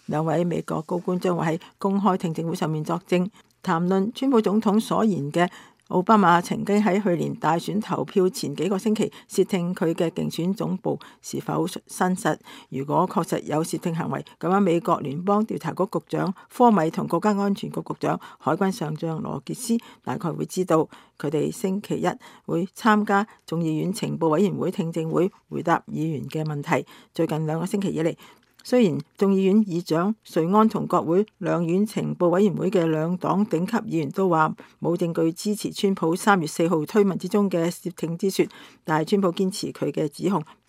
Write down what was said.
兩位美國高官將會喺公開聽證會上面作證，談論川普總統所言嘅奧巴馬曾經喺去年大選投票前幾個星期竊聽佢嘅競選總部是否真實。如果確實有竊聽行為，咁樣美國聯邦調查局局長科米同國家安全局局長海軍上將羅傑斯大概會知道。佢哋星期一會參加眾議院情報委員會聽證會，回答議員嘅問題。最近2個星期以嚟，雖然眾議院議長瑞安同國會兩院情報委員會嘅兩黨頂級議員都話冇證據支持川普3月4號推文之中嘅竊聽之說，但係川普堅持佢嘅指控，